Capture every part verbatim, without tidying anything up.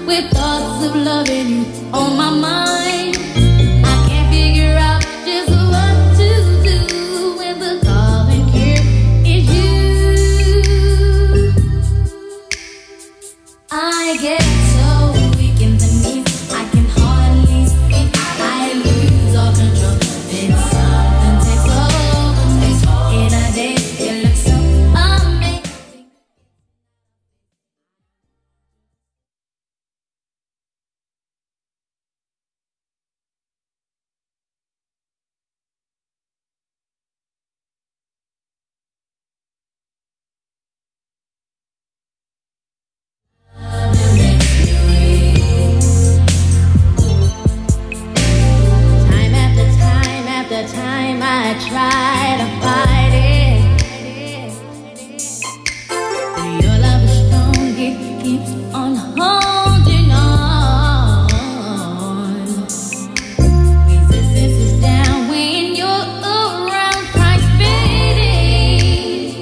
with thoughts of loving you on my mind. I can't figure out just what to do when the calling here is you. I get so weak in the knees, I can hardly speak. I lose all control, then something takes over me. In a day, you look so amazing. Time after time after time I try to fight it, but your love is strong, it keeps on holding on. Resistance is down when you're around, price fading.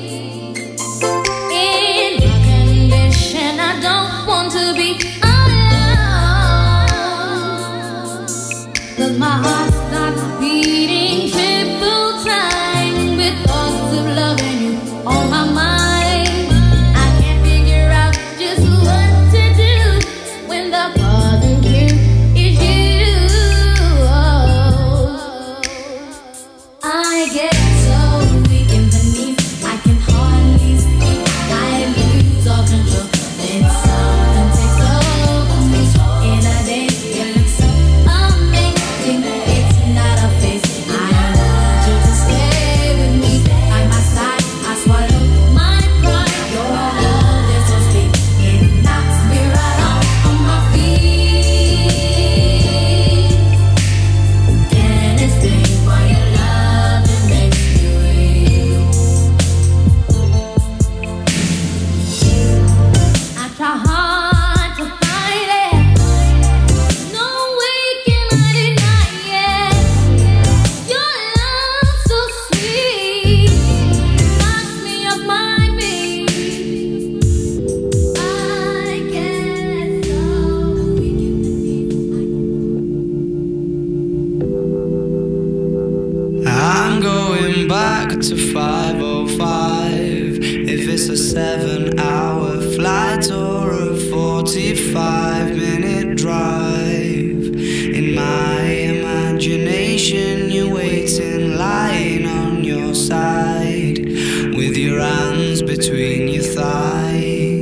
In my condition, I don't want to be alone, 'cause my heart starts beating triple time with thoughts of loving you on my mind. I can't figure out just what to do when the father here is you. I get so weak in the knees, I can hardly speak. I lose all control, then something takes over me. In a day, you look so amazing. It's not a phase, I want you to stay with me. By my side, I swallow my pride. Your love is so sweet, it knocks me right off on my feet. Can't explain why your love it makes me weak. I try hard to fight it, no way can I deny it. Your love so sweet, knocks me off my feet. I get so weak in the knees. I'm going back to five oh five. If it's a seven hour flight or a forty-five minute drive, in my imagination you're waiting, lying on your side, with your hands between your thighs.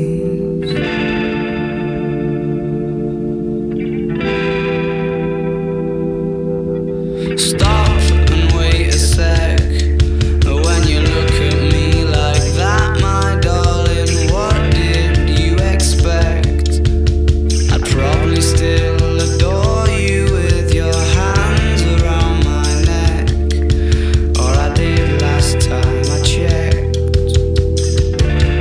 Stop and wait a sec. When you look at me like that, my darling, what did you expect? I'd probably still adore you with your hands around my neck, or I did last time I checked.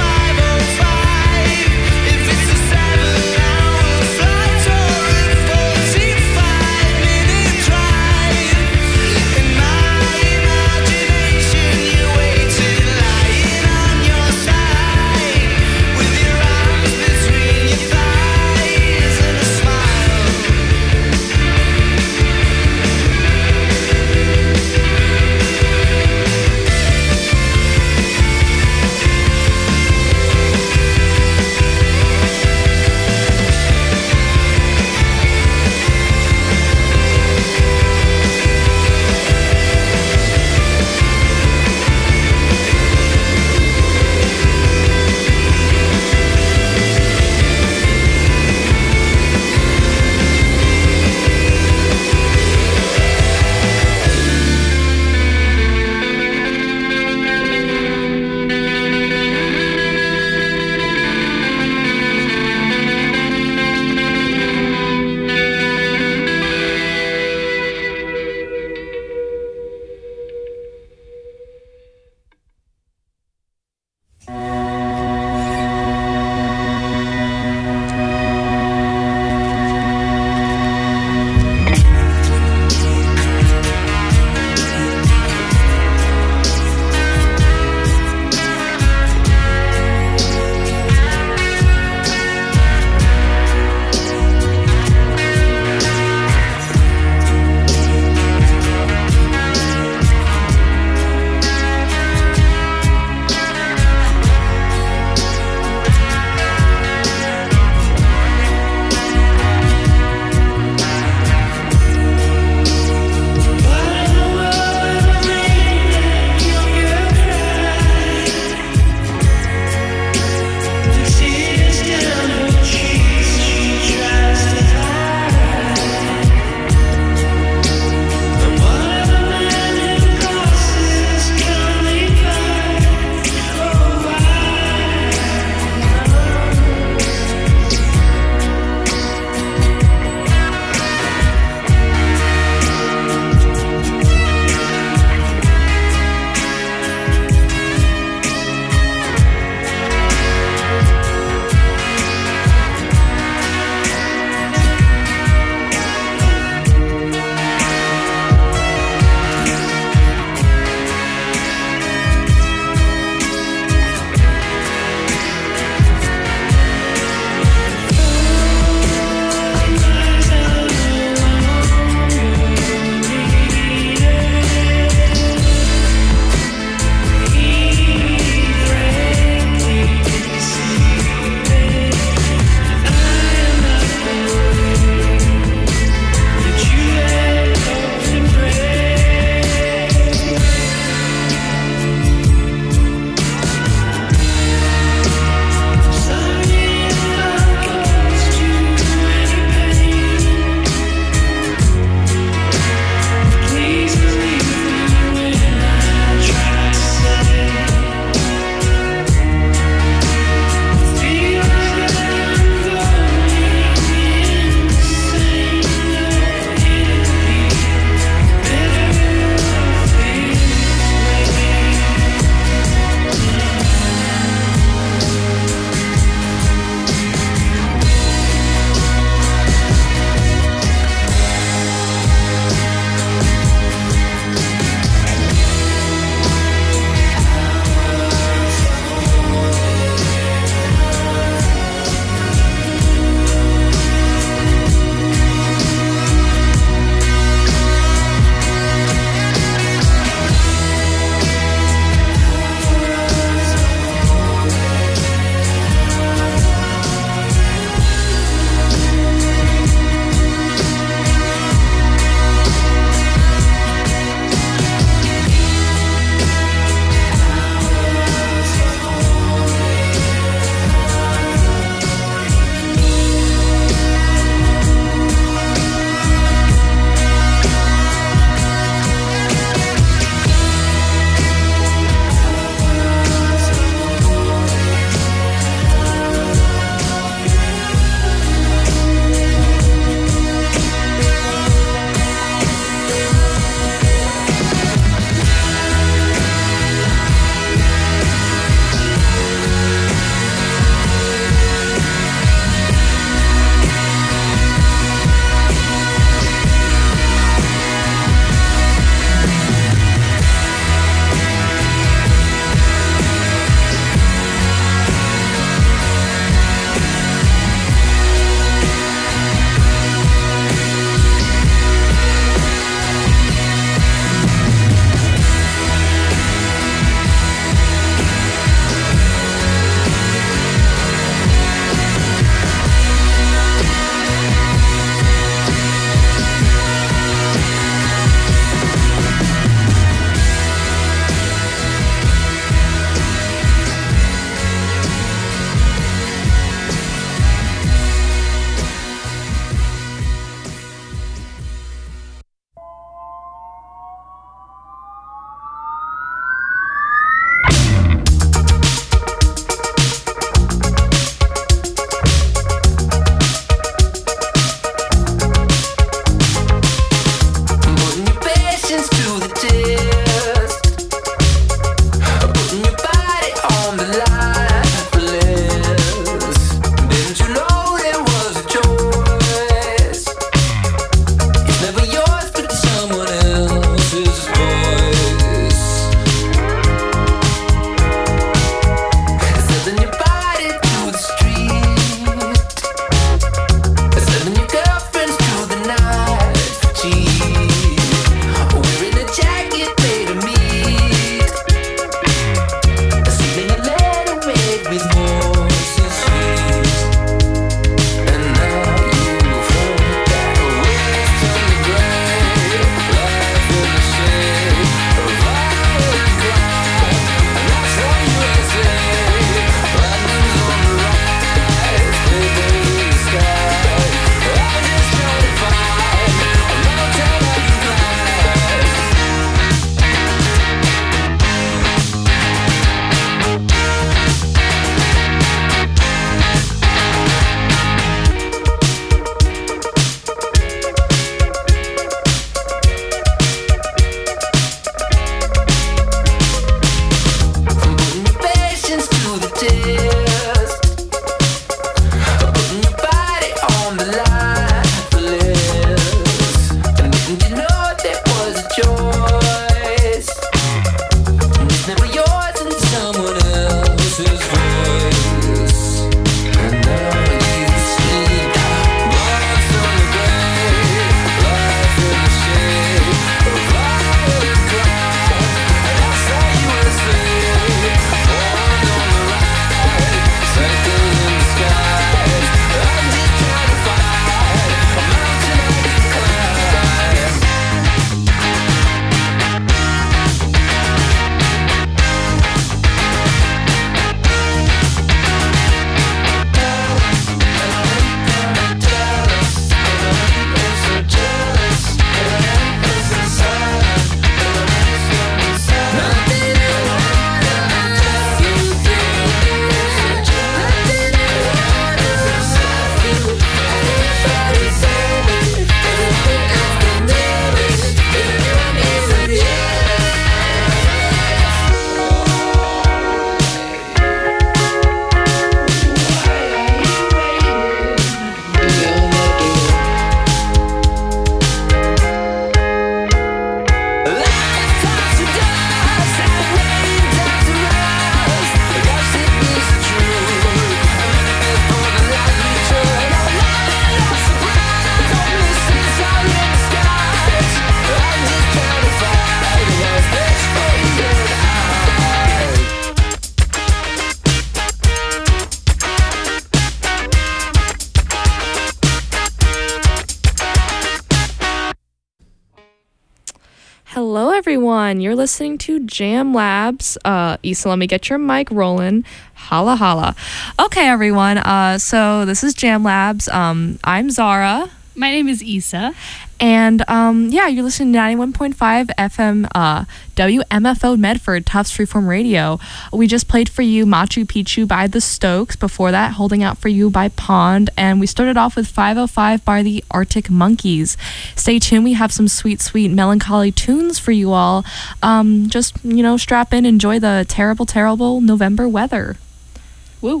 Hello, everyone. You're listening to Jam Labs. Uh, Issa, let me get your mic rolling. Holla, holla. Okay, everyone. Uh, so this is Jam Labs. Um, I'm Zara. My name is Issa. And um, yeah, you're listening to ninety-one point five F M uh, W M F O Medford, Tufts Freeform Radio. We just played for you Machu Picchu by The Stokes. Before that, Holding Out For You by Pond. And we started off with five oh five by the Arctic Monkeys. Stay tuned. We have some sweet, sweet melancholy tunes for you all. Um, just, you know, strap in, enjoy the terrible, terrible November weather. Woo.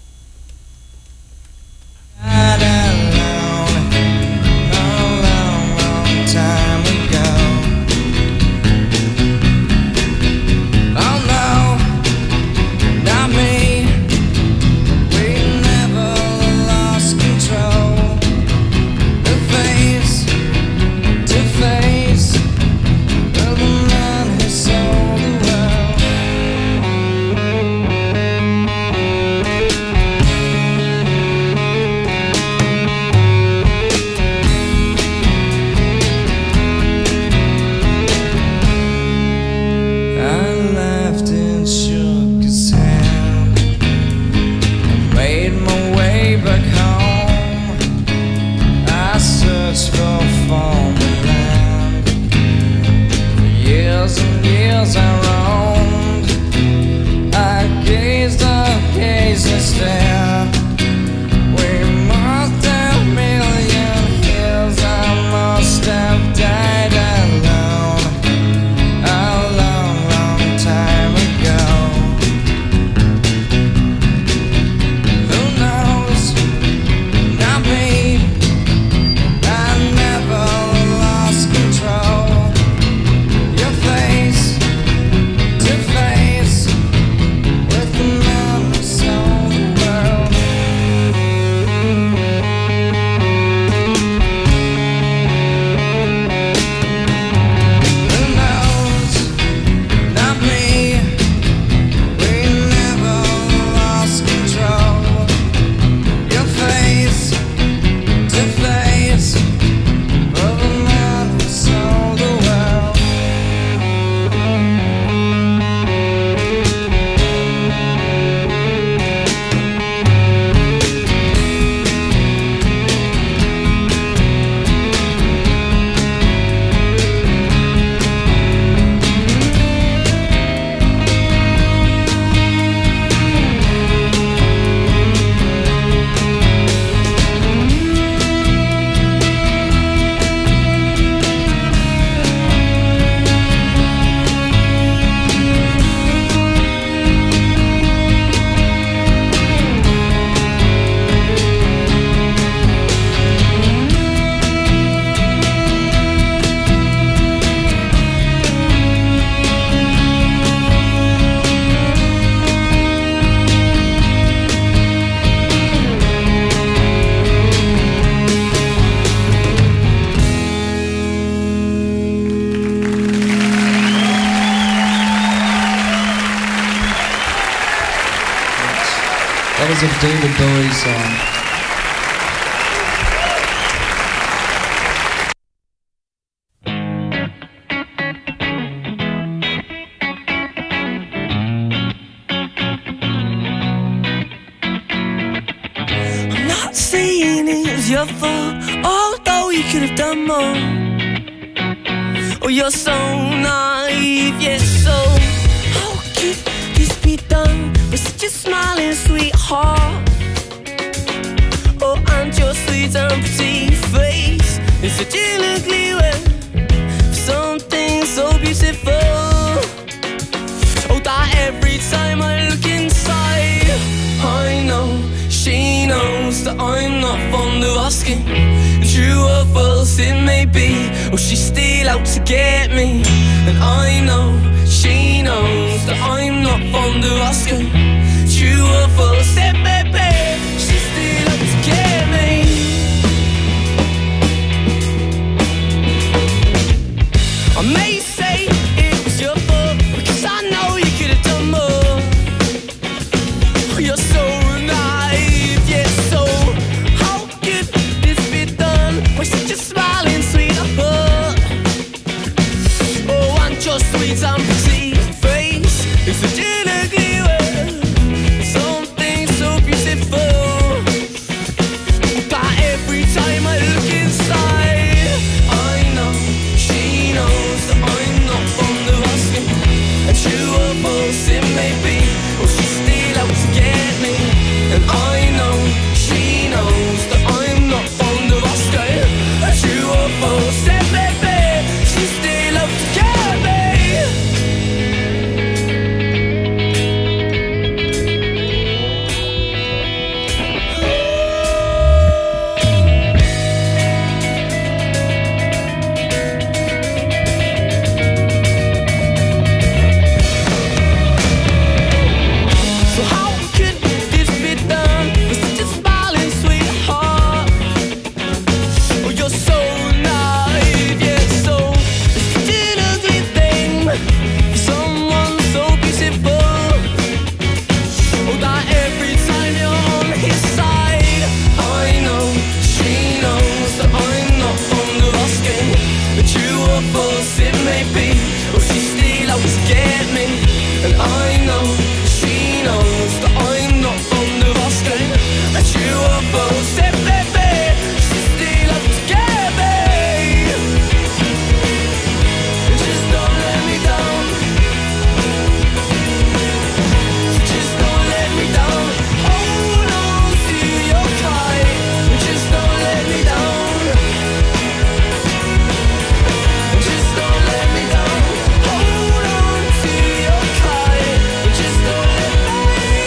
That was a David Bowie song. I'm not saying it was your fault, although you could have done more. Oh, you're so naive, yes, so how could this be done with such a smiling sweetheart? Oh, and your sweet and pretty face is such an ugly way for something so beautiful. Oh, that every time I look inside, I know she knows that I'm not fond of asking. True or false it may be, or she's still out to get me. And I know she knows that I'm not fond of asking. True or false it may be, she's still out to get me. I may say it was your fault, because I know you could have done more. You're so naive, yes, so how could this be done with such a smiling sweetheart? Oh, what force it may be. Or she's still out to get me. And I know, she knows that I'm not on the basket. That you are force it may be. She's still out to get me. Just don't let me down. Just don't let me down. Hold on to your kite. Just don't let me down. Just don't let me down. Hold on to your kite. Just don't let me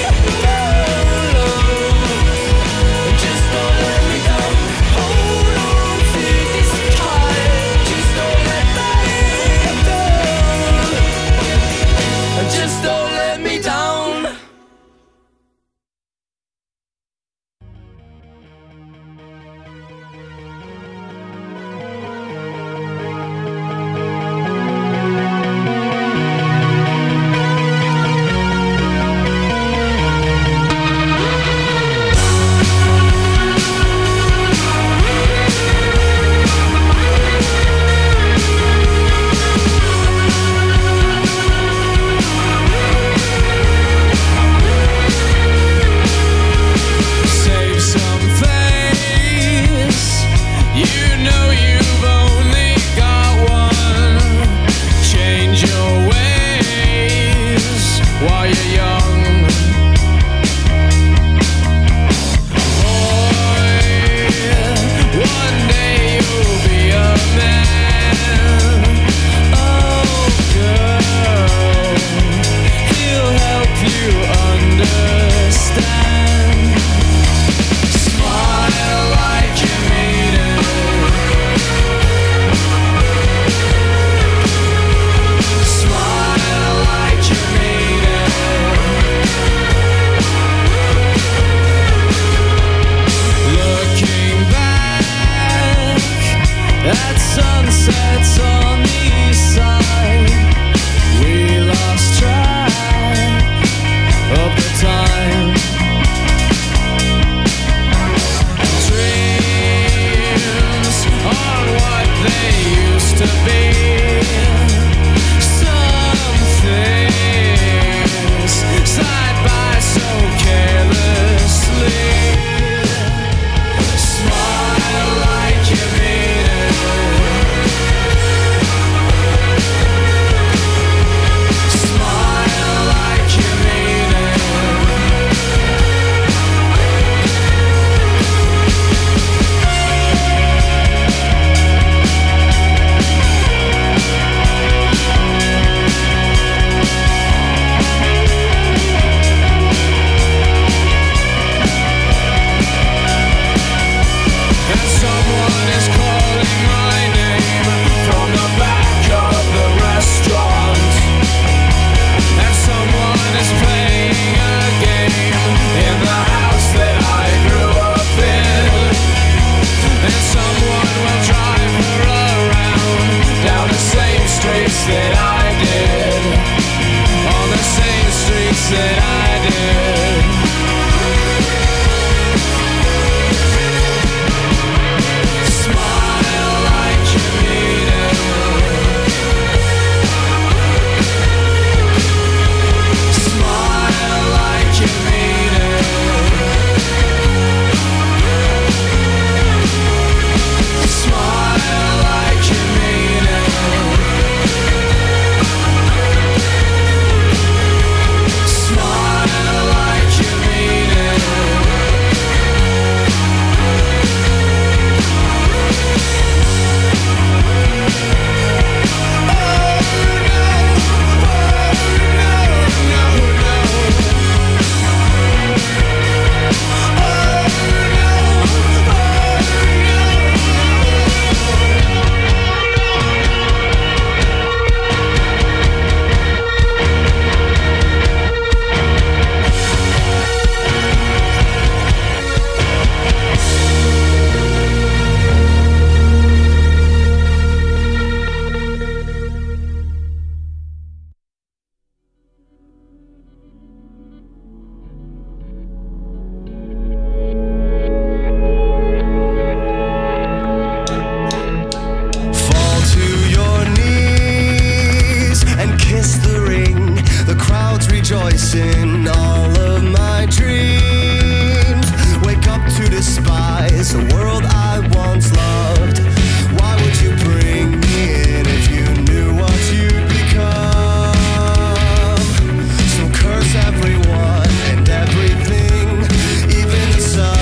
rejoice in all of my dreams. Wake up to despise a world I once loved. Why would you bring me in if you knew what you'd become? So curse everyone and everything, even the sun.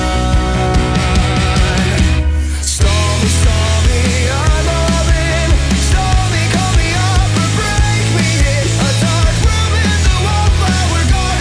Stormy, stormy, I'm all in. Stormy, call me up or break me in. A dark room in the wallflower garden.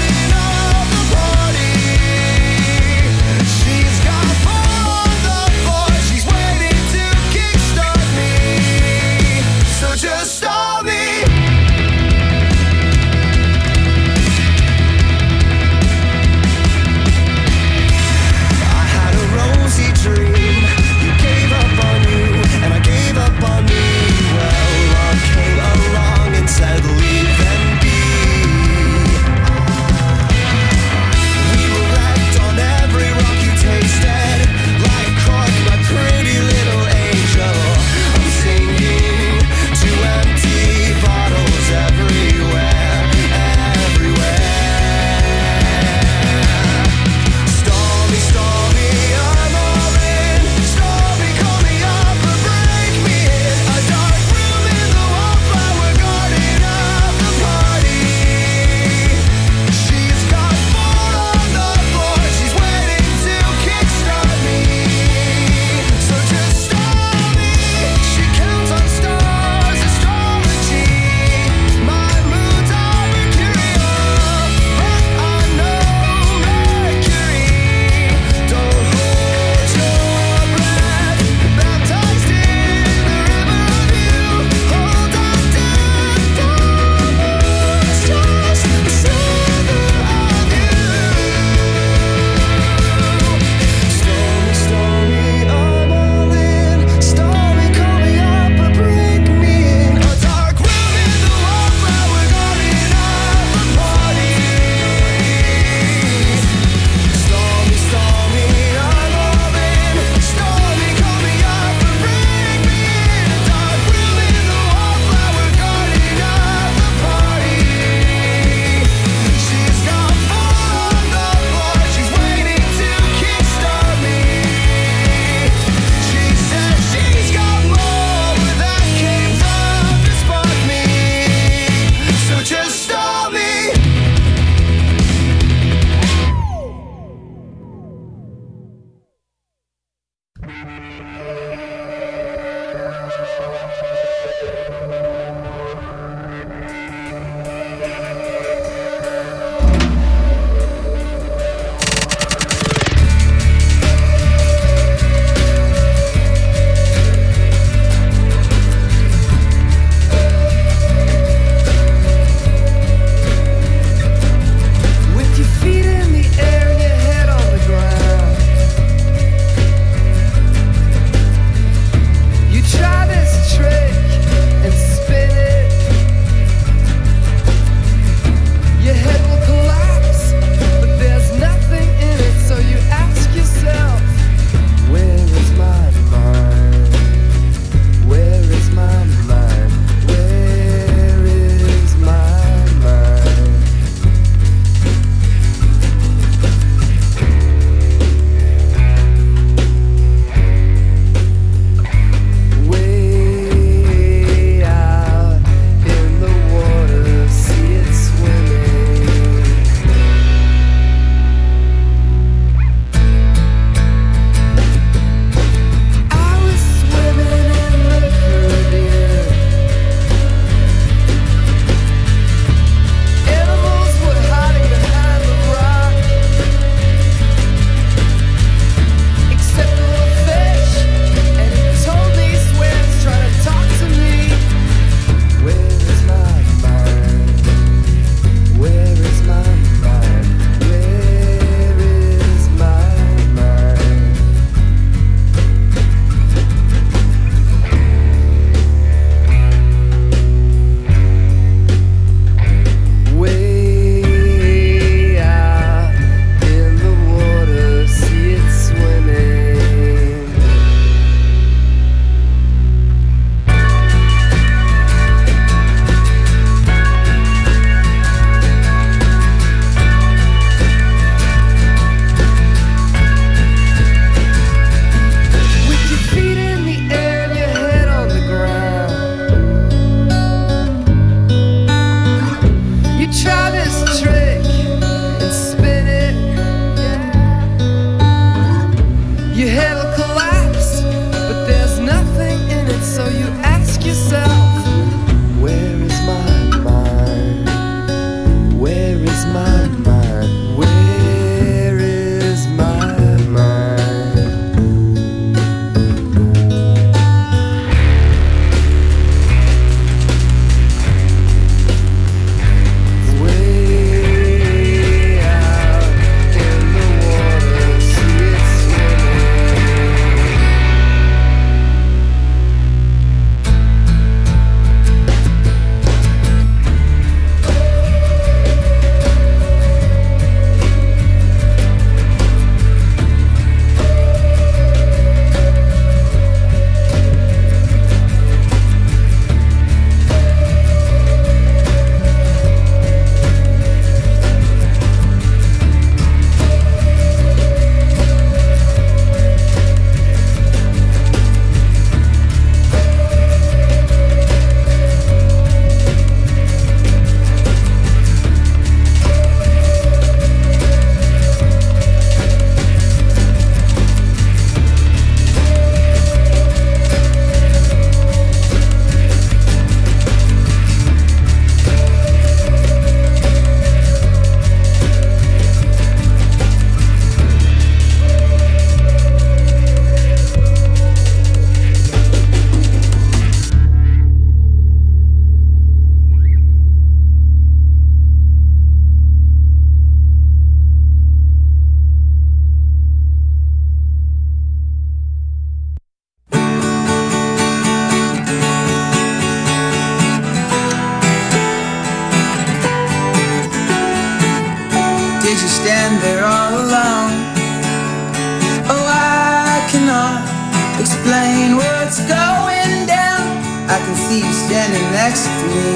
it's going down. I can see you standing next to me.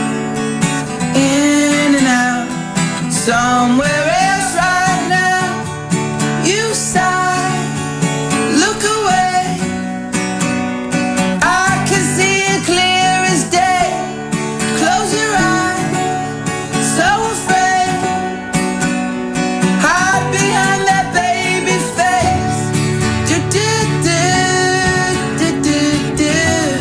In and out, somewhere else right now. You sigh, look away. I can see it clear as day. Close your eyes, so afraid. Hide behind that baby face. Do do do do do do.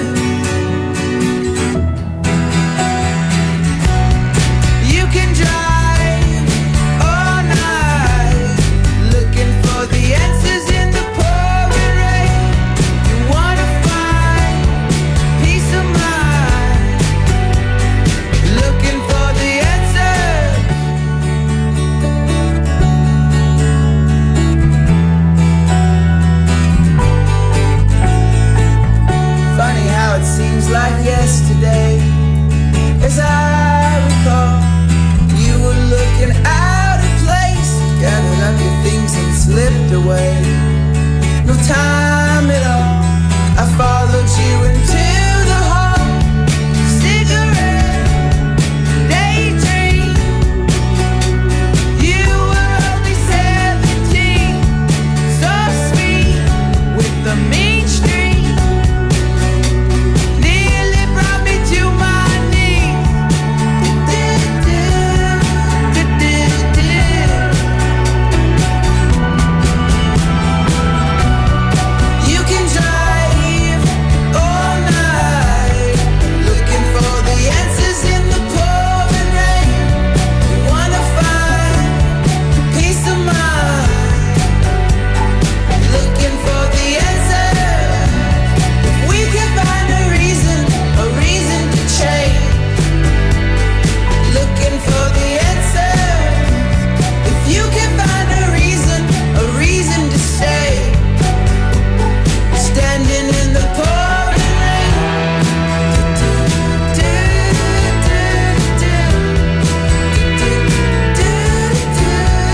You can drive all night, looking for the answers in the pouring rain. You wanna find peace of mind, looking for the answers. Funny how it seems like yesterday. As I recall, you were looking out of place, gathered up your things and slipped away. No time at all, I followed you into the hall. Cigarette, daydream. You were only seventeen, so sweet with the mean streak. Nearly brought me to my knees. You can drive all night, looking for the answers in the pouring rain. You wanna find peace of mind, looking for the answers. If we can find a reason, a reason to change, looking for the answers. If you can find a reason, a reason to stay, standing in the pouring rain. Do, do, do, do, do, do,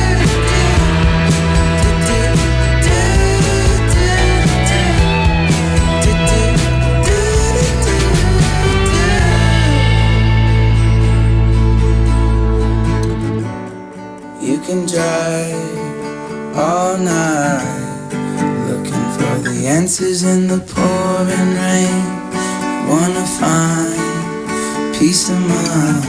You can drive all night, looking for the answers in the pouring rain. Wanna find peace of mind,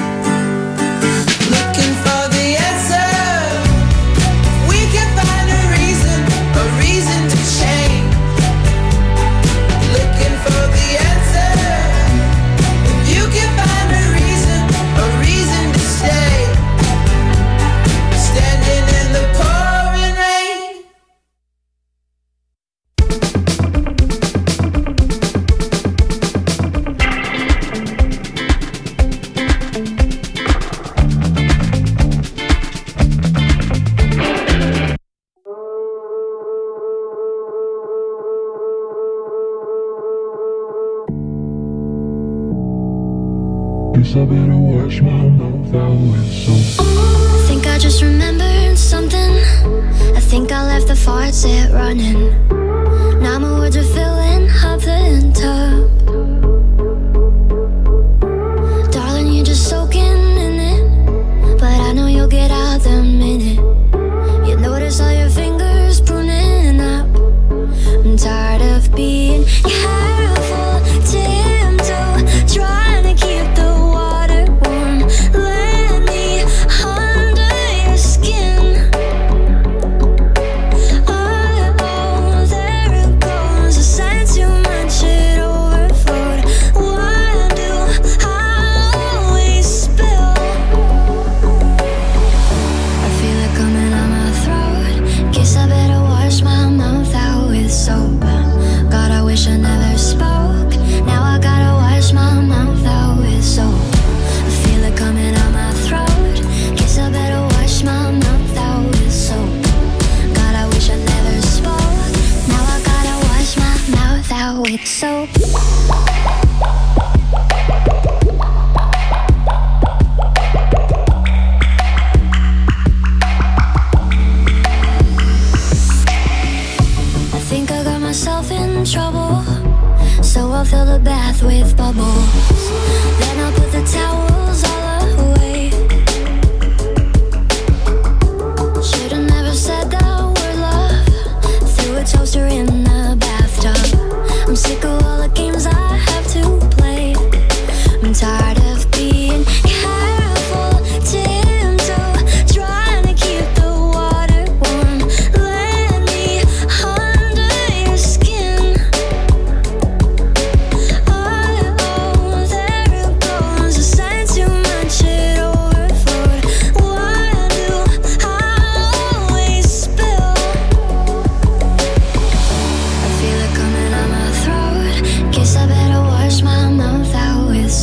looking for the answer. We can find a reason, a reason to change, looking for the answer. If you can find a reason, a reason to stay, standing in the pouring rain. Guess I better watch my mouth out with some. I think I just remembered something. I think I left the faucet running. Now my words are filling up the tub. Darling, you're just soaking in it, but I know you'll get out the minute you notice all your fingers pruning up. I'm tired of being careful, tiptoe, trying to keep the water warm. Let me under your skin. Oh, oh, there it goes. I sense you munch it over.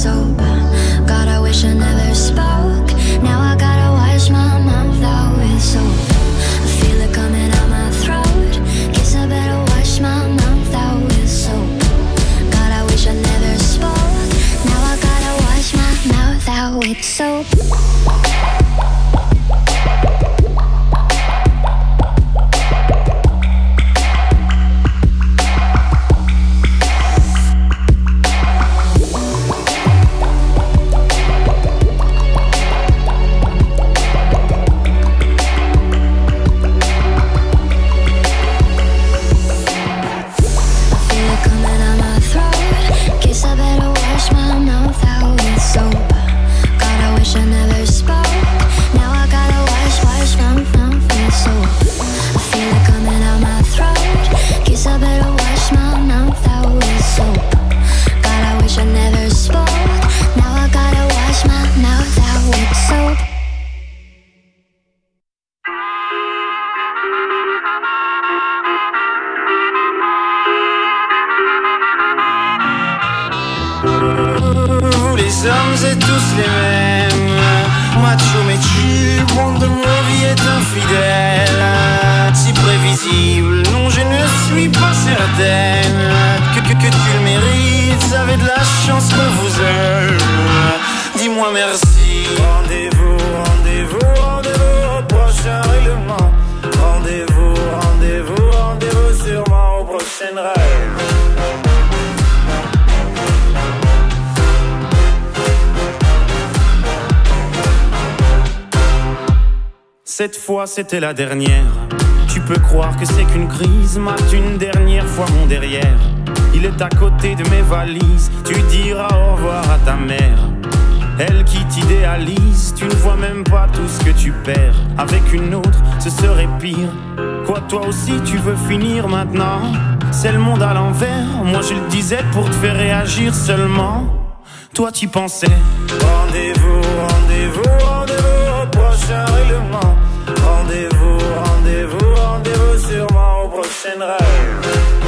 soap. God, I wish I never spoke. Now I gotta wash my mouth out with soap. I feel it coming out my throat. Guess I better wash my mouth out with soap. God, I wish I never spoke. Now I gotta wash my mouth out with soap. Vous les hommes êtes tous les mêmes. Macho Mechu, monde de mon vie est infidèle. Si prévisible, non je ne suis pas certaine que, que, que tu le mérites, vous avez de la chance qu'on vous aime. Dis-moi merci. Rendez-vous, rendez-vous, rendez-vous au prochain règlement. Rendez-vous, rendez-vous, rendez-vous sûrement au prochain rêve. Cette fois c'était la dernière. Tu peux croire que c'est qu'une crise. Mate une dernière fois mon derrière. Il est à côté de mes valises. Tu diras au revoir à ta mère. Elle qui t'idéalise. Tu ne vois même pas tout ce que tu perds. Avec une autre ce serait pire. Quoi, toi aussi tu veux finir maintenant? C'est le monde à l'envers. Moi je le disais pour te faire réagir seulement. Toi tu pensais. Rendez-vous, rendez-vous, rendez-vous au prochain règlement. Rendez-vous, rendez-vous, rendez-vous sûrement au prochain rêve.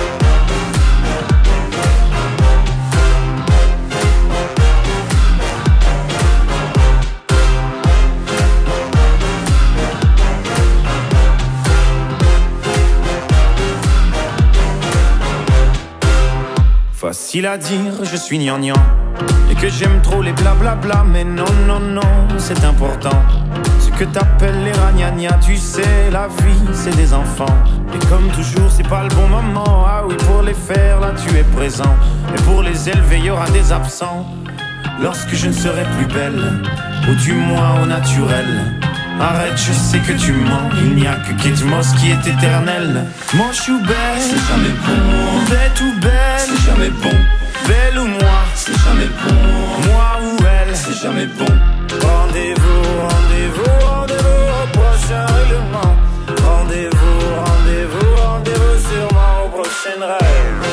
Facile à dire, je suis gnangnan et que j'aime trop les blablabla. Mais non, non, non, c'est important. Ce que t'appelles les ragnagnas, tu sais, la vie, c'est des enfants. Et comme toujours, c'est pas le bon moment. Ah oui, pour les faire, là, tu es présent. Et pour les élever, y aura des absents. Lorsque je ne serai plus belle, ou du moins au naturel. Arrête, je sais que tu mens. Il n'y a que Kate Moss qui est éternelle. Manche ou belle, c'est jamais bon. Bête ou belle, c'est jamais bon. Belle ou moi, c'est jamais bon. Moi ou elle, c'est jamais bon. Rendez-vous, rendez-vous, rendez-vous au prochain règlement. Rendez-vous, rendez-vous, rendez-vous sûrement au prochain rêve.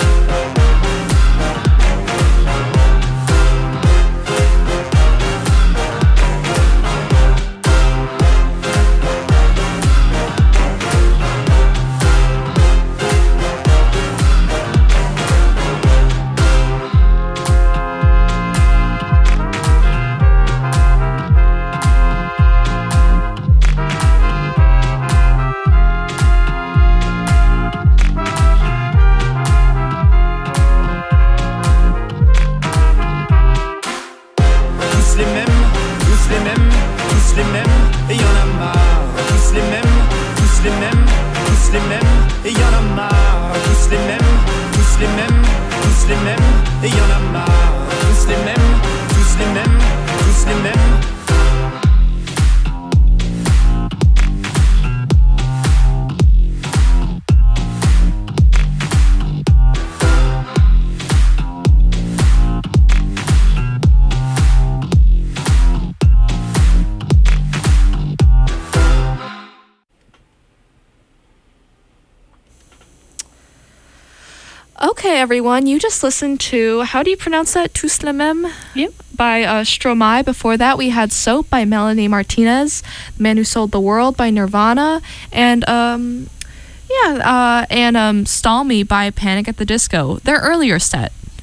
Okay, everyone, you just listened to, how do you pronounce that? Tous les mêmes? Yep. By uh, Stromae. Before that, we had Soap by Melanie Martinez, The Man Who Sold the World by Nirvana, and um, yeah, uh, and um, Stall Me by Panic at the Disco, their earlier set.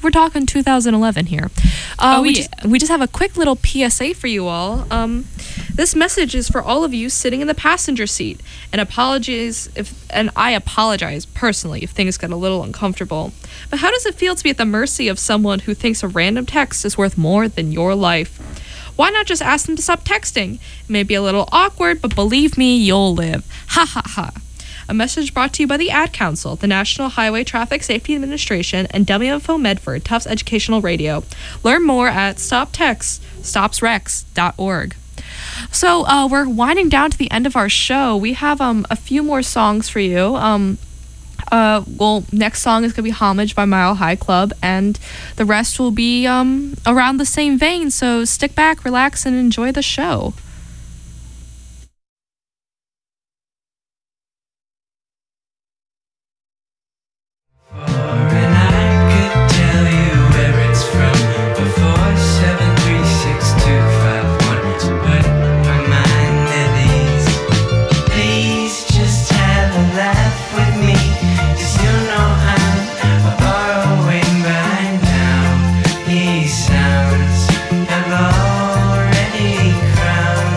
we're talking two thousand eleven here. Uh, Oh, we, yeah. just, we just have a quick little P S A for you all. Um, this message is for all of you sitting in the passenger seat. And apologies if, and I apologize personally if things get a little uncomfortable. But how does it feel to be at the mercy of someone who thinks a random text is worth more than your life? Why not just ask them to stop texting? It may be a little awkward, but believe me, you'll live. Ha ha ha. A message brought to you by the Ad Council, the National Highway Traffic Safety Administration, and W M F O Medford, Tufts Educational Radio. Learn more at stop text stops rex dot org. So uh, we're winding down to the end of our show. We have um, a few more songs for you. Um, uh, well, next song is going to be Homage by Mile High Club, and the rest will be um, around the same vein. So stick back, relax, and enjoy the show. And I could tell you where it's from before seven three six two five one. Put my mind at ease. Please just have a laugh with me, 'cause you know I'm a borrowing by now. These sounds have already crowned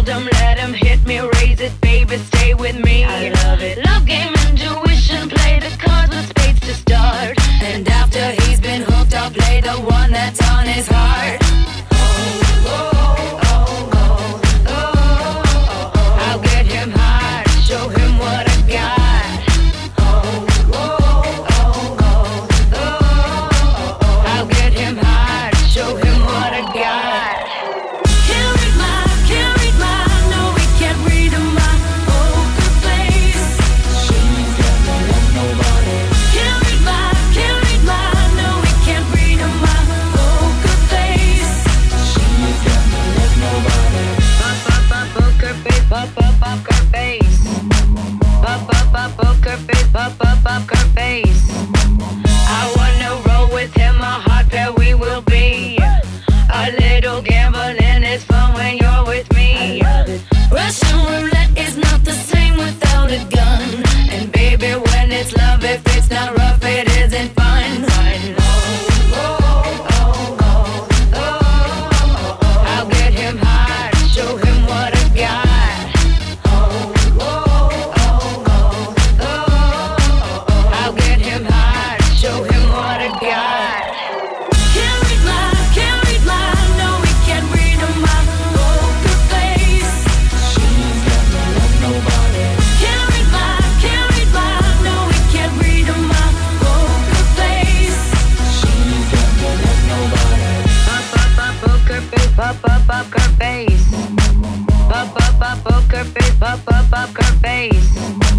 told him, let him hit me, raise it, baby, stay with me. I love it. Love game, intuition, play the cards with spades to start. And after he's been hooked, I'll play the one that's on his heart. Oh, oh, oh, oh, oh, oh, oh. I'll get him high, show him what I got. Oh, oh, oh, oh, oh, oh, oh. I'll get him high, show him what I got. Can't read my, can't read my, no, we can't read my poker face. She's got no love, nobody. Can't read my, can't read my, no, we can't read my poker face. She's got no love, nobody. Pop, pop, pop, poker face, pop, pop, poker face. Pop, pop, pop, poker face, pop, pop, poker face. I wanna roll with him, a hot pair we will be. A little gambling is fun when you're with me. Russian roulette is not the same without a gun. And baby, when it's love, if it's not rough, it isn't fun. Oh, oh, oh, oh, oh, oh. I'll get him high, show him what I got. Oh, oh, oh, oh, oh, oh. I'll get him high, show him what I got. Can't read my, can't read my, no, we can't read my poker face. She's got no love, nobody. Can't read my, can't read my, no, we can't read my poker face. She's got no love, nobody. Pop, pop, pop, poker face, pop, pop, poker face. Pop, pop, pop, poker face, pop, pop, poker face.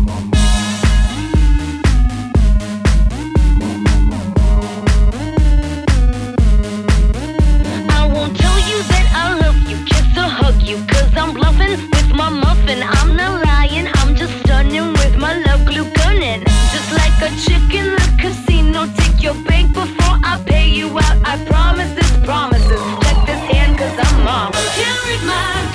I won't tell you that I love you, kiss or hug you, cause I'm bluffing with my muffin. I'm not lying, I'm just stunning with my love glue gunning. Just like a chick in the casino, take your bank before I pay you out. I promise this promises. Check this hand cause I'm marvelous. Can't read my